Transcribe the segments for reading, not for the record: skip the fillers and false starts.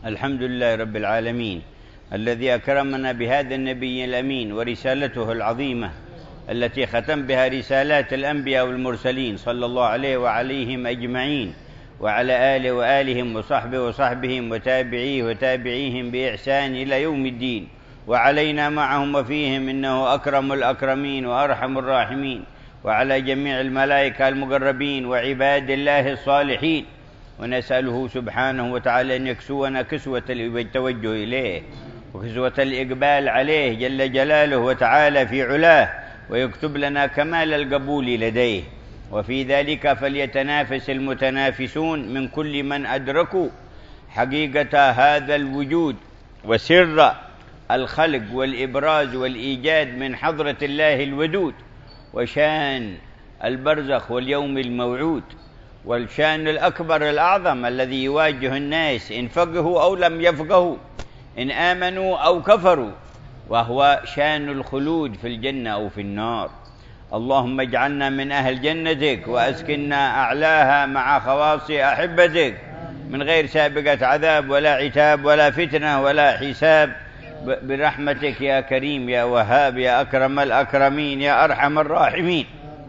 الحمد لله رب العالمين الذي أكرمنا بهذا النبي الأمين ورسالته العظيمة التي ختم بها رسالات الأنبياء والمرسلين صلى الله عليه وعليهم أجمعين، وعلى آله وآلهم وصحبهم وتابعيه وتابعيهم بإحسان إلى يوم الدين، وعلينا معهم وفيهم إنه أكرم الأكرمين وأرحم الراحمين، وعلى جميع الملائكة المقربين وعباد الله الصالحين. ونسأله سبحانه وتعالى أن يكسونا كسوة التوجه إليه وكسوة الإقبال عليه جل جلاله وتعالى في علاه، ويكتب لنا كمال القبول لديه. وفي ذلك فليتنافس المتنافسون من كل من أدركوا حقيقة هذا الوجود وسر الخلق والإبراز والإيجاد من حضرة الله الودود، وشان البرزخ واليوم الموعود، والشان الأكبر الأعظم الذي يواجه الناس إن فقهوا أو لم يفقهوا، إن آمنوا أو كفروا، وهو شان الخلود في الجنة أو في النار. اللهم اجعلنا من أهل جنتك وأسكننا أعلاها مع خواص أحبتك من غير سابقة عذاب ولا عتاب ولا فتنة ولا حساب، برحمتك يا كريم يا وهاب يا أكرم الأكرمين يا أرحم الراحمين.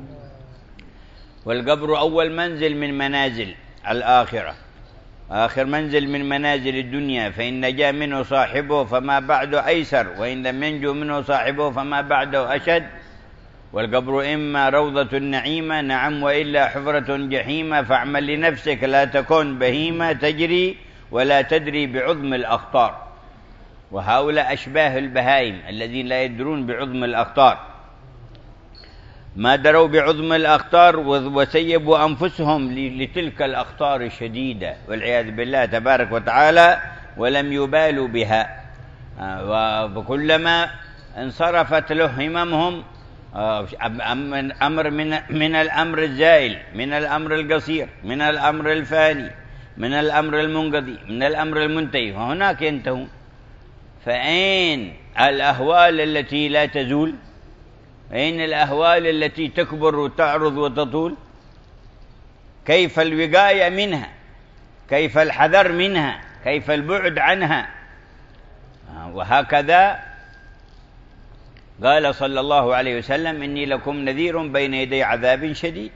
والقبر أول منزل من منازل الآخرة، آخر منزل من منازل الدنيا، فإن نجا منه صاحبه فما بعده أيسر، وإن لم ينجو منه صاحبه فما بعده أشد. والقبر إما روضة النعيمة نعم، وإلا حفرة جحيمة، فاعمل لنفسك لا تكن بهيمة تجري ولا تدري بعظم الأخطار. وهؤلاء أشباه البهائم الذين لا يدرون بعظم الأخطار، ما دروا بعظم الأخطار وسيبوا أنفسهم لتلك الأخطار الشديدة والعياذ بالله تبارك وتعالى، ولم يبالوا بها. وكلما انصرفت له هممهم أمر من الأمر الزائل، من الأمر القصير، من الأمر الفاني، من الأمر المنقضي، من الأمر المنتهي، وهناك ينتهون. فأين الأهوال التي لا تزول؟ أين الأهوال التي تكبر وتعرض وتطول؟ كيف الوقاية منها؟ كيف الحذر منها؟ كيف البعد عنها؟ وهكذا قال صلى الله عليه وسلم: إني لكم نذير بين يدي عذاب شديد،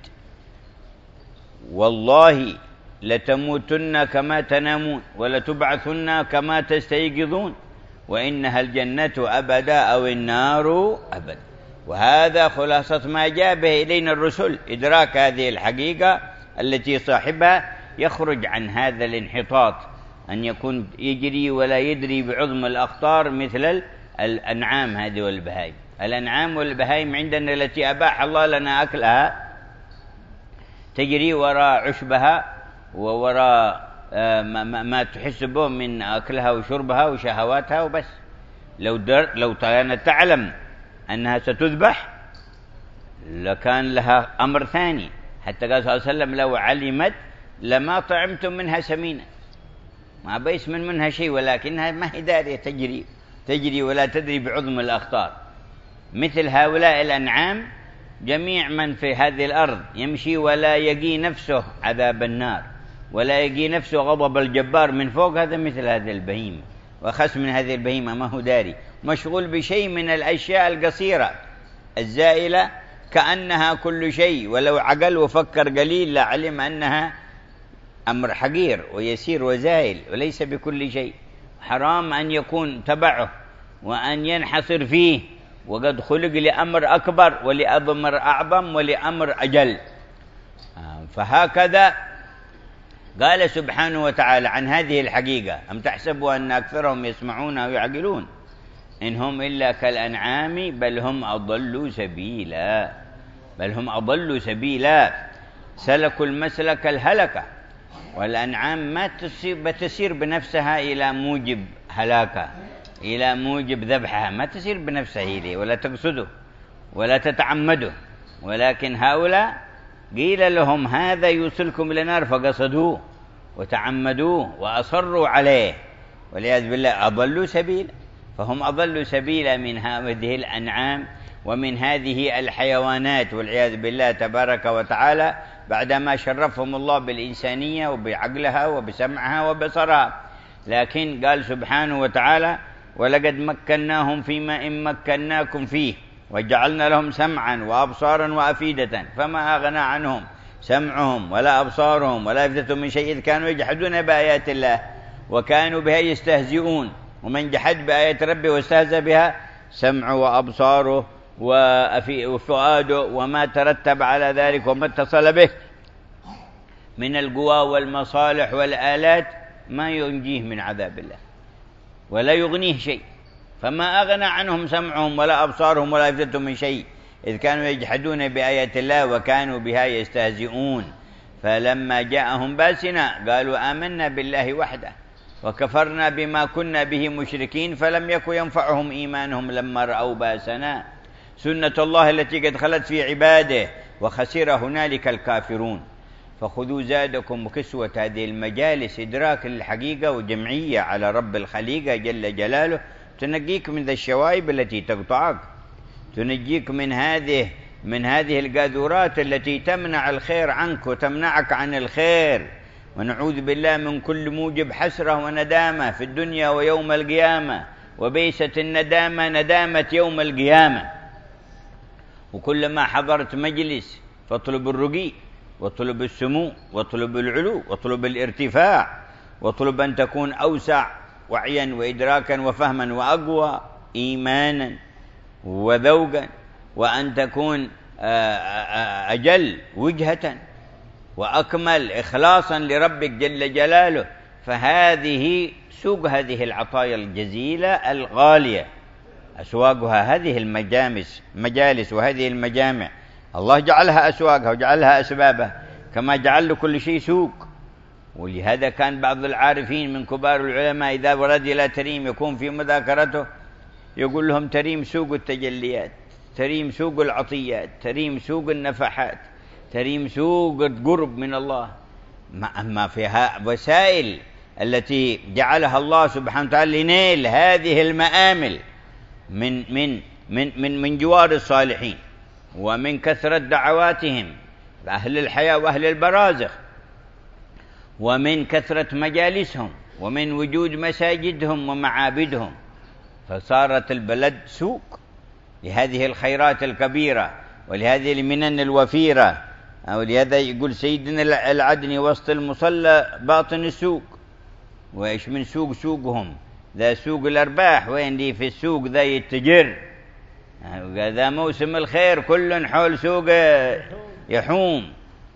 والله لتموتن كما تنامون ولتبعثن كما تستيقظون، وإنها الجنة أبدا أو النار أبدا. وهذا خلاصة ما جاء به إلينا الرسل، إدراك هذه الحقيقة التي صاحبها يخرج عن هذا الانحطاط، أن يكون يجري ولا يدري بعظم الأخطار مثل الأنعام هذه والبهائم. الأنعام والبهائم عندنا التي أباح الله لنا أكلها تجري وراء عشبها ووراء ما تحس به من أكلها وشربها وشهواتها وبس. لو كانت تعلم أنها ستذبح لكان لها أمر ثاني، حتى قال صلى الله عليه وسلم: لو علمت لما طعمتم منها سمينا، ما بيس منها شيء، ولكنها ما هي دارية، تجري ولا تدري بعظم الأخطار. مثل هؤلاء الأنعام جميع من في هذه الأرض يمشي ولا يقي نفسه عذاب النار ولا يقي نفسه غضب الجبار من فوق، هذا مثل هذه البهيمة، وخس من هذه البهيمة ما هو داري، مشغول بشيء من الأشياء القصيرة الزائلة كأنها كل شيء، ولو عقل وفكر قليل لعلم أنها أمر حقير ويسير وزائل وليس بكل شيء. حرام أن يكون تبعه وأن ينحصر فيه، وقد خلق لأمر أكبر ولأمر أعظم ولأمر أجل. فهكذا قال سبحانه وتعالى عن هذه الحقيقة: أم تحسبوا أن أكثرهم يسمعون أو يعقلون إن هم إلا كالأنعام بل هم أضلوا سبيلا، سلكوا المسلك الهلكة. والأنعام ما تسير بنفسها إلى موجب هلاكة، إلى موجب ذبحها، ما تسير بنفسها إليه ولا تقصده ولا تتعمده، ولكن هؤلاء قيل لهم هذا يوصلكم إلى النار فقصدوه وتعمدوه وأصروا عليه، والعياذ بالله أضلوا سبيلا. فهم أضلوا سبيلا من هذه الأنعام ومن هذه الحيوانات والعياذ بالله تبارك وتعالى، بعدما شرفهم الله بالإنسانية وبعقلها وبسمعها وبصرها. لكن قال سبحانه وتعالى: ولقد مكناهم فيما إن مكناكم فيه وجعلنا لهم سمعا وأبصارا وأفئدة فما أغنى عنهم سمعهم ولا أبصارهم ولا أفئدتهم من شيء إذ كانوا يجحدون بآيات الله وكانوا بها يستهزئون. ومن جحد بآيات ربه واستهزأ بها سمعه وأبصاره وفؤاده وما ترتب على ذلك وما اتصل به من القوى والمصالح والآلات ما ينجيه من عذاب الله ولا يغنيه شيء. فما أغنى عنهم سمعهم ولا أبصارهم ولا أفئدتهم من شيء إذ كانوا يجحدون بآيات الله وكانوا بها يستهزئون. فلما جاءهم باسنا قالوا آمنا بالله وحده وكفرنا بما كنا به مشركين فلم يكن ينفعهم إيمانهم لما رأوا باسنا سنة الله التي قد خلت في عباده وخسر هنالك الكافرون. فخذوا زادكم وكسوة هذه المجالس إدراك للحقيقة وجمعية على رب الخليقة جل جلاله تنجيك من ذا الشوائب التي تقطعك، تنجيك من هذه القاذورات التي تمنع الخير عنك وتمنعك عن الخير. ونعوذ بالله من كل موجب حسرة وندامة في الدنيا ويوم القيامة، وبئست الندامة ندامة يوم القيامة. وكلما حضرت مجلس فاطلب الرقي واطلب السمو واطلب العلو واطلب الارتفاع واطلب أن تكون أوسع وعيا وإدراكا وفهما وأقوى إيمانا وذوقا، وأن تكون أجل وجهة وأكمل إخلاصا لربك جل جلاله. فهذه سوق هذه العطايا الجزيلة الغالية، أسواقها هذه المجالس وهذه المجامع. الله جعلها أسواقها وجعلها أسبابها كما جعل لكل شيء سوق. ولهذا كان بعض العارفين من كبار العلماء إذا ورد إلى تريم يكون في مذاكرته يقول لهم: تريم سوق التجليات، تريم سوق العطيات، تريم سوق النفحات، تريم سوق القرب من الله. أما فيها وسائل التي جعلها الله سبحانه وتعالى لنيل هذه المآمل من جوار الصالحين ومن كثرة دعواتهم أهل الحياة وأهل البرازخ، ومن كثرة مجالسهم، ومن وجود مساجدهم ومعابدهم. فصارت البلد سوق لهذه الخيرات الكبيرة ولهذه المنن الوفيرة. ولهذا يقول سيدنا العدني: وسط المصلى باطن السوق. وإيش من سوقهم؟ ذا سوق الأرباح، وين دي في السوق ذا يتجر. هذا موسم الخير كل حول سوق يحوم.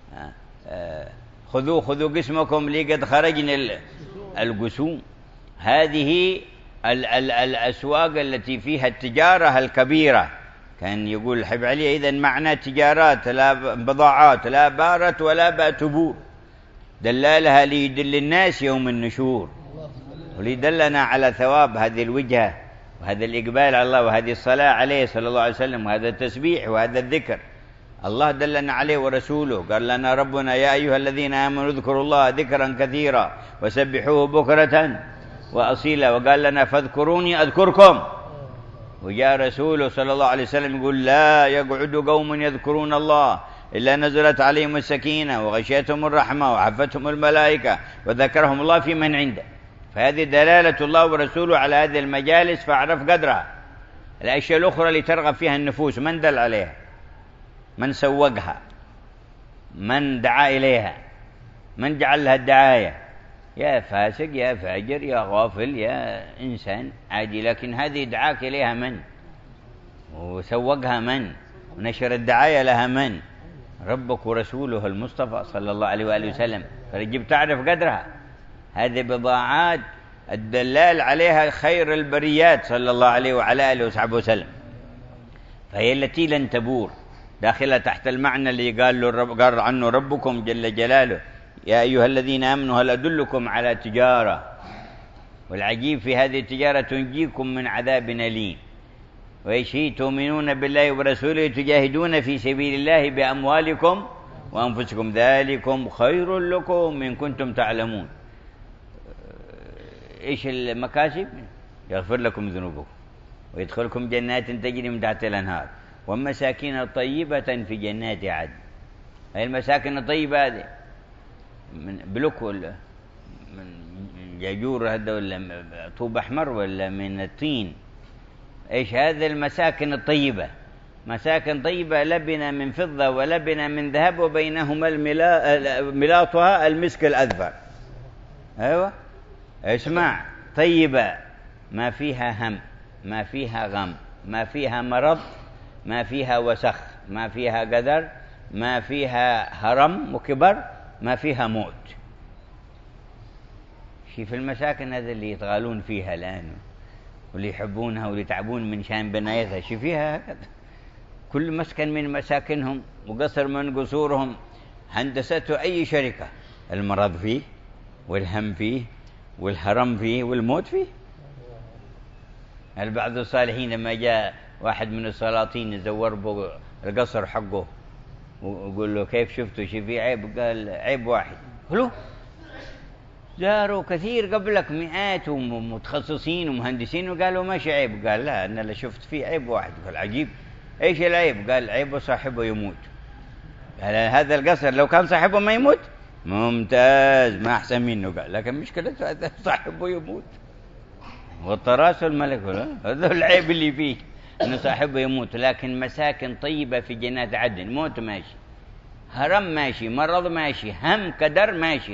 خذوا قسمكم لي قد خرجنا القسوم. هذه الأسواق التي فيها التجارة الكبيرة. كان يقول الحبيب علي: إذن معنى تجارات لا بضاعات لا بارت ولا باتبور، دلالها ليدل الناس يوم النشور، وليدلنا على ثواب هذه الوجهة وهذا الإقبال على الله وهذه الصلاة عليه صلى الله عليه وسلم وهذا التسبيح وهذا الذكر. الله دلنا عليه ورسوله. قال لنا ربنا: يا أيها الذين آمنوا اذكروا الله ذكرا كثيرا وسبحوه بكرة وأصيلا. وقال لنا: فاذكروني أذكركم. وجاء رسوله صلى الله عليه وسلم يقول: لا يقعد قوم يذكرون الله إلا نزلت عليهم السكينة وغشيتهم الرحمة وحفتهم الملائكة وذكرهم الله في من عنده. فهذه دلالة الله ورسوله على هذه المجالس، فاعرف قدرها. الأشياء الأخرى اللي ترغب فيها النفوس من دل عليها؟ من سوقها؟ من دعا إليها؟ من جعل لها الدعاية؟ يا فاسق يا فاجر يا غافل يا إنسان عادي. لكن هذه دعاك إليها من؟ وسوقها من؟ ونشر الدعاية لها من؟ ربك ورسوله المصطفى صلى الله عليه وآله وسلم. فيجب تعرف قدرها. هذه بضاعات الدلال عليها خير البريات صلى الله عليه وعلى آله وصحبه وسلم، فهي التي لن تبور، داخلة تحت المعنى اللي قال عنه ربكم جل جلاله: يا أيها الذين آمنوا هل أدلكم على تجارة. والعجيب في هذه التجارة تنجيكم من عذاب أليم. ويشي تؤمنون بالله ورسوله تجاهدون في سبيل الله بأموالكم وأنفسكم ذلكم خير لكم إن كنتم تعلمون. إيش المكاسب؟ يغفر لكم ذنوبكم ويدخلكم جنات تجري من تحت الأنهار ومساكن طيبة في جنات عدن. هذه المساكن الطيبة هذه من بلوك من جاجور هذا ولا طوب أحمر ولا من الطين؟ إيش هذه المساكن الطيبة؟ مساكن طيبة لبنة من فضة ولبنة من ذهب وبينهما ملاطها المسك الأذفر. أيوة اسمع، طيبة ما فيها هم، ما فيها غم، ما فيها مرض، ما فيها وسخ، ما فيها قدر، ما فيها هرم وكبر، ما فيها موت. في المساكن هذا اللي يتغالون فيها الآن واللي يحبونها واللي يتعبون من شان بنايتها، شي فيها هكذا. كل مسكن من مساكنهم وقصر من قصورهم هندسته أي شركة، المرض فيه والهم فيه والهرم فيه والموت فيه. البعض الصالحين لما جاء واحد من السلاطين يزور به القصر حقه ويقول له كيف شفته شي فيه عيب؟ قال عيب واحد. قالوا زاروا كثير قبلك مئات ومتخصصين ومهندسين وقالوا ماشي عيب. قال لا، أنا اللي شفت فيه عيب واحد. قال عجيب، ايش العيب؟ قال عيبه صاحبه يموت. قال هذا القصر لو كان صاحبه ما يموت ممتاز، ما احسن منه. قال لكن مشكلته هذا صاحبه يموت والطراس الملك، هذا العيب اللي فيه انه صاحبه يموت. لكن مساكن طيبة في جنات عدن، موت ماشي، هرم ماشي، مرض ماشي، هم كدر ماشي،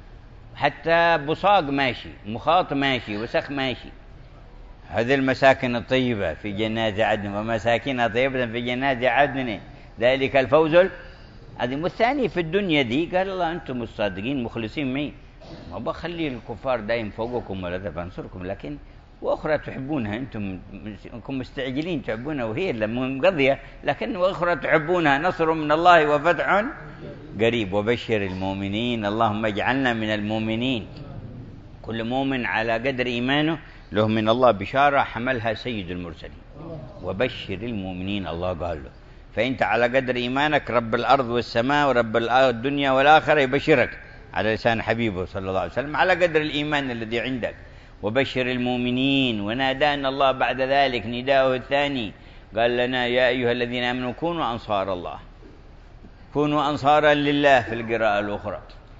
حتى بصاق ماشي، مخاط ماشي، وسخ ماشي. هذه المساكن الطيبة في جنات عدن، ومساكن طيبة في جنات عدن ذلك الفوز العظيم. والثاني في الدنيا دي قال الله أنتم الصادقين مخلصين معي، ما بخلي الكفار دايم فوقكم ولا بنصركم، لكن وأخرى تحبونها أنتم مستعجلين تحبونها وهي اللي منقضية، لكن وأخرى تحبونها نصر من الله وفتح قريب وبشر المؤمنين. اللهم اجعلنا من المؤمنين. كل مؤمن على قدر إيمانه له من الله بشارة حملها سيد المرسلين، وبشر المؤمنين. الله قال له فأنت على قدر إيمانك رب الأرض والسماء ورب الدنيا والآخرة يبشرك على لسان حبيبه صلى الله عليه وسلم على قدر الإيمان الذي عندك. وبشر المؤمنين. ونادانا الله بعد ذلك نداءه الثاني، قال لنا يا أيها الذين آمنوا كونوا أنصار الله، كونوا أنصارا لله في القراءة الأخرى.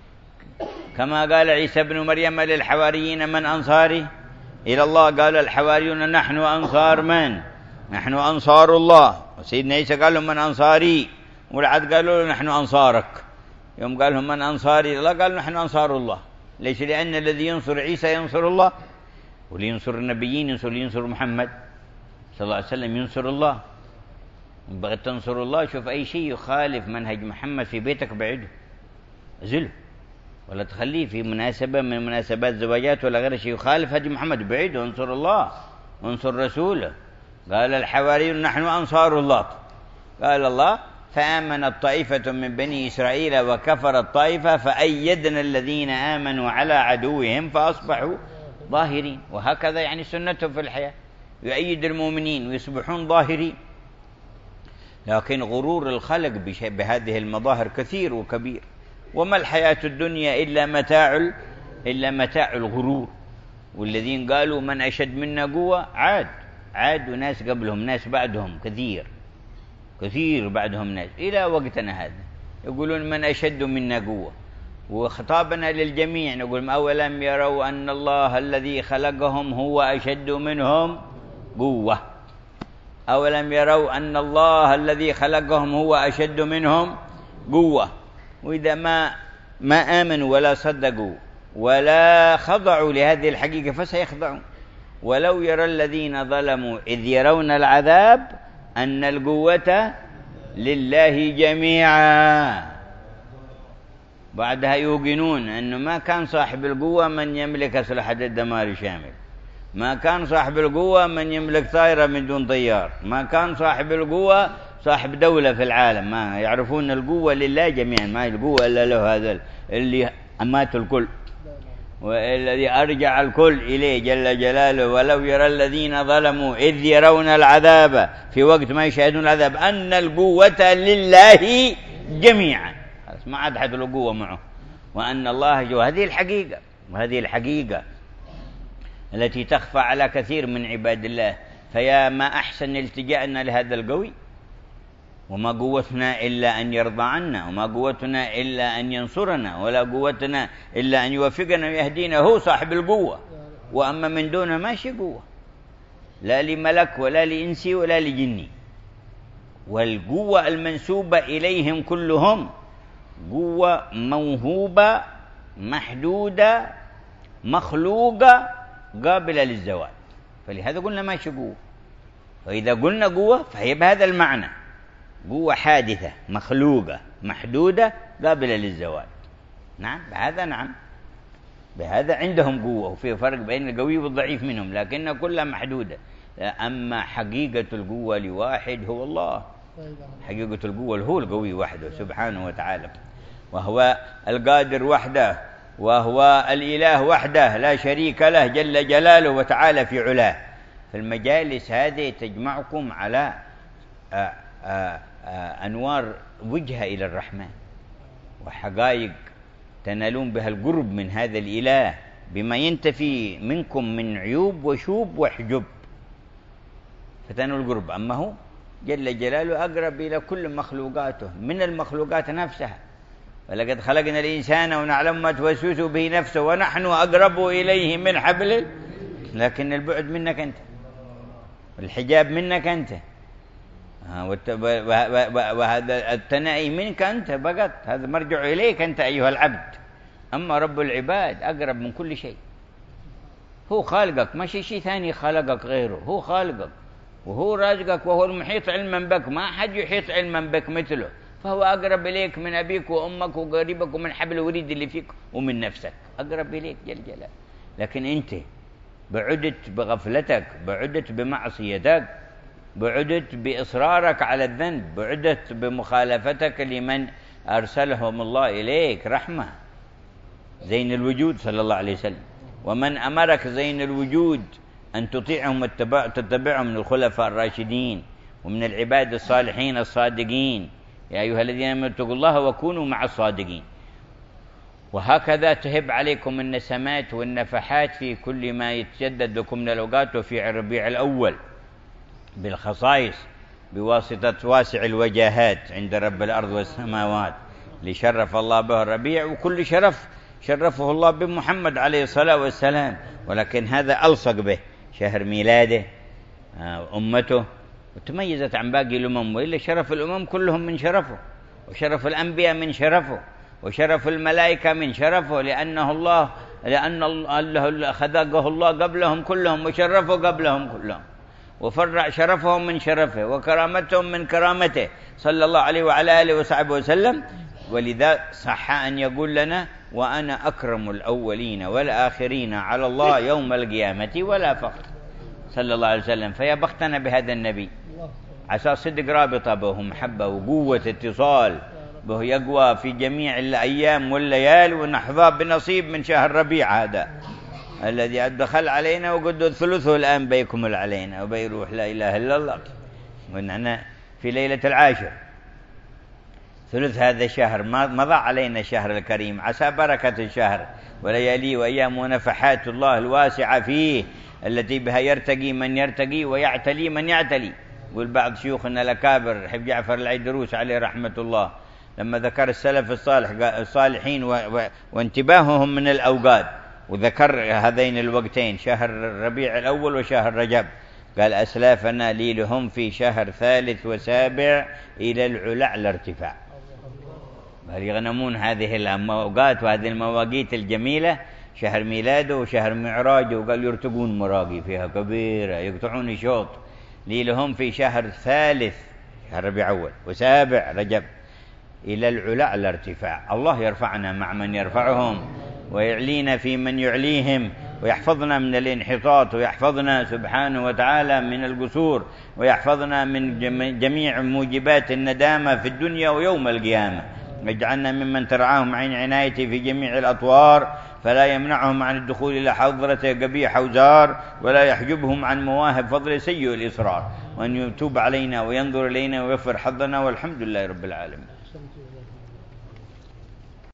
كما قال عيسى بن مريم للحواريين من أنصاري إلى الله؟ قال الحواريون نحن أنصار من؟ نحن أنصار الله. وسيدنا عيسى قال لهم من أنصاري، والعد قالوا له نحن أنصارك. يوم قال لهم من أنصاري إلى الله قالوا نحن أنصار الله. ليش؟ لأن الذي ينصر عيسى ينصر الله، واللي ينصر النبيين ينصر محمد صلى الله عليه وسلم ينصر الله. بغيت تنصر الله شوف أي شيء يخالف منهج محمد في بيتك بعيده، أزله، ولا تخليه في مناسبة من مناسبات زواجات ولا غير شيء يخالف هدي محمد بعيد، وانصر الله وانصر رسوله. قال الحواريون نحن أنصار الله. قال الله فآمنت طائفة من بني إسرائيل وكفرت طائفة فأيدنا الذين آمنوا على عدوهم فأصبحوا ظاهرين. وهكذا يعني سنته في الحياة، يؤيد المؤمنين ويصبحون ظاهرين. لكن غرور الخلق بهذه المظاهر كثير وكبير. وما الحياة الدنيا إلا متاع الغرور. والذين قالوا من أشد منا قوة عاد وناس قبلهم ناس بعدهم كثير بعدهم ناس إلى وقتنا هذا يقولون من أشد منا قوة. وخطابنا للجميع نقول أولم يروا أن الله الذي خلقهم هو أشد منهم قوة. أولم يروا أن الله الذي خلقهم هو أشد منهم قوة. وإذا ما آمنوا ولا صدقوا ولا خضعوا لهذه الحقيقة فسيخضعون. ولو يرى الذين ظلموا إذ يرون العذاب أن القوة لله جميعا. بعدها يوقنون أنه ما كان صاحب القوة من يملك أسلحة الدمار شامل، ما كان صاحب القوة من يملك طائرة من دون طيار، ما كان صاحب القوة صاحب دولة في العالم. ما يعرفون القوة لله جميعا، ما هي القوة إلا له هذا اللي أمات الكل والذي أرجع الكل إليه جل جلاله. ولو يرى الذين ظلموا إذ يرون العذاب في وقت ما يشاهدون العذاب أن القوة لله جميعا، ما عاد حد له قوة معه، وأن الله جو. وهذه الحقيقة التي تخفى على كثير من عباد الله. فيا ما أحسن التجأنا لهذا القوي وما قوتنا إلا أن يرضى عنا، وما قوتنا إلا أن ينصرنا، ولا قوتنا إلا أن يوفقنا ويهدينا. هو صاحب القوة، وأما من دونه ماشي قوة، لا لملك ولا لإنسي ولا لجني. والقوة المنسوبة إليهم كلهم قوة موهوبة محدودة مخلوقة قابلة للزوال، فلهذا قلنا ماشي قوة. وإذا قلنا قوة فهي بهذا المعنى، قوة حادثة مخلوقة محدودة قابلة للزوال. نعم بهذا، نعم بهذا عندهم قوة، وفي فرق بين القوي والضعيف منهم، لكنها كلها محدودة. أما حقيقة القوة لواحد هو الله، حقيقة القوة هو القوي وحده سبحانه وتعالى، وهو القادر وحده، وهو الإله وحده لا شريك له جل جلاله وتعالى في علاه. فالمجالس هذه تجمعكم على أنوار وجهة إلى الرحمن، وحقائق تنالون بها القرب من هذا الإله بما ينتفي منكم من عيوب وشوب وحجب، فتنالوا القرب. أما هو جل جلاله أقرب إلى كل مخلوقاته من المخلوقات نفسها. ولقد خلقنا الإنسان ونعلم ما توسوس به نفسه ونحن أقرب إليه من حبل، لكن البعد منك أنت، الحجاب منك أنت، وهذا التنائي منك أنت فقط، هذا مرجع إليك أنت أيها العبد. أما رب العباد أقرب من كل شيء، هو خالقك، ما شيء ثاني خلقك غيره، هو خالقك وهو رازقك وهو المحيط علما بك، ما أحد يحيط علما بك مثله، فهو أقرب إليك من أبيك وأمك وقريبك ومن حبل الوريد اللي فيك ومن نفسك، أقرب إليك جل جلاله. لكن أنت بعدت بغفلتك، بعدت بمعصيتك، بعدت بإصرارك على الذنب، بعدت بمخالفتك لمن أرسلهم الله إليك رحمة، زين الوجود صلى الله عليه وسلم، ومن أمرك زين الوجود أن تطيعهم وتتبعهم من الخلفاء الراشدين ومن العباد الصالحين الصادقين. يا أيها الذين آمنوا اتقوا الله وكونوا مع الصادقين. وهكذا تهب عليكم النسمات والنفحات في كل ما يتجدد لكم من الأوقات، وفي الربيع الأول بالخصائص بواسطة واسع الوجاهات عند رب الأرض والسماوات لشرف الله به الربيع، وكل شرف شرفه الله بمحمد عليه الصلاة والسلام، ولكن هذا ألصق به شهر ميلاده أمته، وتميزت عن باقي الأمم، وإلا شرف الأمم كلهم من شرفه، وشرف الأنبياء من شرفه، وشرف الملائكة من شرفه، لأن الله خلقه الله قبلهم كلهم وشرفه قبلهم كلهم، وفرع شرفهم من شرفه وكرامتهم من كرامته صلى الله عليه وعلى آله وصحبه وسلم. ولذا صح أن يقول لنا: وأنا أكرم الأولين والآخرين على الله يوم القيامة ولا فخر، صلى الله عليه وسلم. فيا بختنا بهذا النبي، عسى صدق رابطة به، محبة وقوة اتصال به يقوى في جميع الأيام والليال، ونحظى بنصيب من شهر ربيع هذا الذي دخل علينا، وقد ثلثه الآن بيكمل علينا وبيروح، لا إله إلا الله. ونحن في ليلة العاشر ثلث هذا الشهر، مضى علينا الشهر الكريم، عسى بركة الشهر ولياليه وأيام ونفحات الله الواسعة فيه، التي بها يرتقي من يرتقي ويعتلي من يعتلي. يقول بعض شيوخنا الأكابر حب جعفر العيدروس عليه رحمة الله، لما ذكر السلف الصالحين وانتباههم من الأوقات، وذكر هذين الوقتين شهر ربيع الأول وشهر رجب، قال: أسلافنا ليلهم في شهر ثالث وسابع إلى العلا الارتفاع. بل يغنمون هذه الأوقات وهذه المواقيت الجميلة، شهر ميلاده وشهر معراجه، وقال يرتقون مراقي فيها كبيرة، يقطعون شوط. ليلهم في شهر ثالث شهر ربيع أول وسابع رجب إلى العلا الارتفاع. الله يرفعنا مع من يرفعهم، ويعلينا في من يعليهم، ويحفظنا من الانحطاط، ويحفظنا سبحانه وتعالى من القصور، ويحفظنا من جميع موجبات الندامة في الدنيا ويوم القيامة. واجعلنا ممن ترعاهم عين عنايته في جميع الأطوار، فلا يمنعهم عن الدخول إلى حضرته قبيح وزار، ولا يحجبهم عن مواهب فضل سيء الإصرار، وأن يتوب علينا وينظر إلينا ويغفر حظنا، والحمد لله رب العالمين.